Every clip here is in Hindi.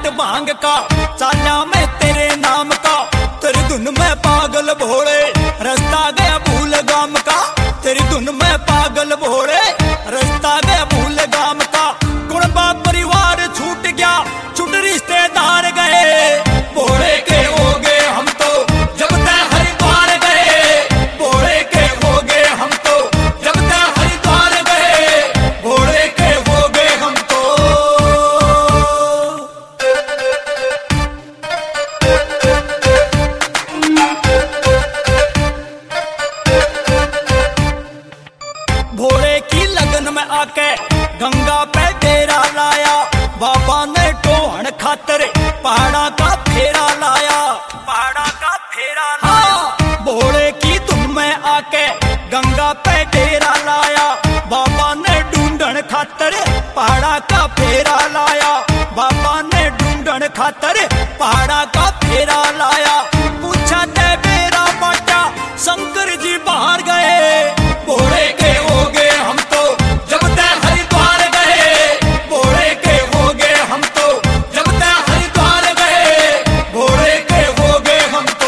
घाट भांग का, चाला मैं तेरे नाम का, तेरी धुन में पागल भोले, रास्ता गया भूल गाम का, तेरी धुन में पागल भोले, रास्ता गया भूल गाम का। कुणबा परिवार छूट गया, छूट रिश्तेदार गए, भोले के हो गए हम तो जब तक हरिद्वार गए, भोले के हो गए हम तो जब तक हरिद्वार गए, भोले के हो गए हम तो। भोले की लगन में आके गंगा पे डेरा लाया, बाबा ने टोहन खातर पहाड़ा का फेरा लाया, पहाड़ा का फेरा लाया। भोले की धुन में आके गंगा पे डेरा लाया, बाबा ने ढूंढन खातर पहाड़ा का फेरा लाया, बाबा ने ढूंढन खातर पहाड़ा का फेरा लाया। पूछा ते मेरा बाटा शंकर जी बाहर गए, भोले के हो गए हम तो जब तक हरिद्वार गए, भोले के हो गए हम तो जब तक हरिद्वार गए, भोले के हो गए हम तो।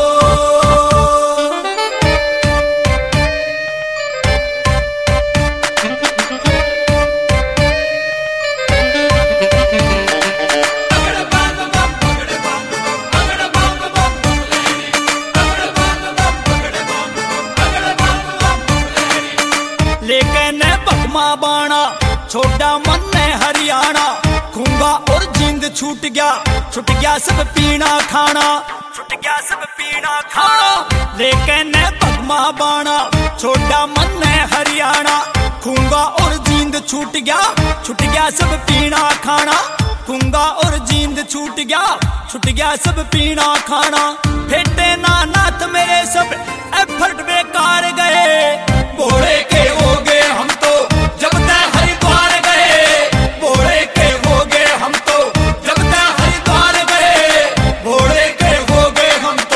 लेकिन भगमा बाणा छोड़ा मन ने हरियाणा, खूंगा और जिंद छूट गया सब पीना खाना, छूट गया सब पीना खाना। लेकिन भगमा बाणा छोड़ा मन ने हरियाणा, खूंगा और जिंद छूट गया सब पीना खाना, खूंगा और जिंद छूट गया सब पीना खाना। फेटे ना नाथ मेरे सब एफर्ट बेकार गए, भोले के हो गए हम तो जब तक हरिद्वार गए, भोले के हो गए हम तो जब तक हरिद्वार गए, भोले के हो गए हम तो।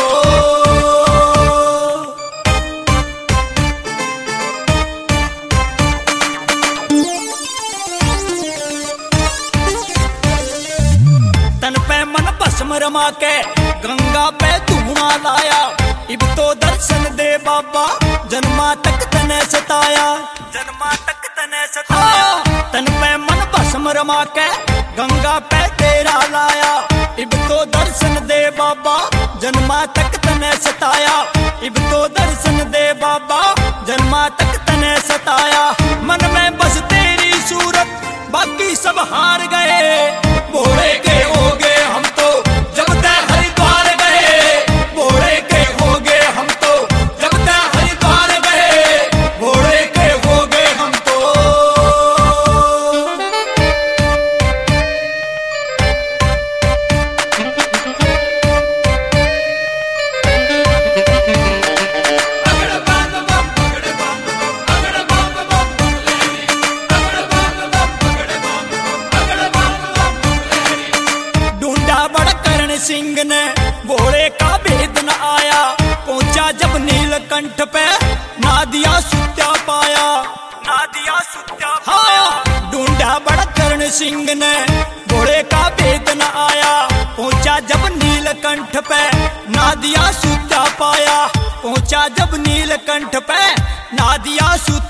तन पे मन भस्म रमा के गंगा पे धुआं लाया, इब तो दर्शन दे बाबा जन्मा तक तने सताया, जन्मा तक तने सताया। तन पे मन भस्म रमा के गंगा पे तेरा लाया, इब तो दर्शन दे बाबा जन्मा तक तने सताया, इब तो दर्शन दे बाबा जन्मा तक तने सताया। मन में बस तेरी सूरत बाकी सब हार गए, भोले के हो गए हम तो जब तक हरिद्वार गए, भोले के हो गए हम तो जब तक हरिद्वार गए, भोले के हो गए हम तो। सिंह ने भोले का भेद न आया, पहुंचा जब नीलकंठ पे ना दिया सुत्या पाया, ना दिया सुत्या पाया। ढूंढा बड़ा कर्ण सिंह ने भोले का भेद न आया, पहुंचा जब नीलकंठ पे ना दिया सुत्या पाया, पहुंचा जब नीलकंठ पे ना दिया सुत्या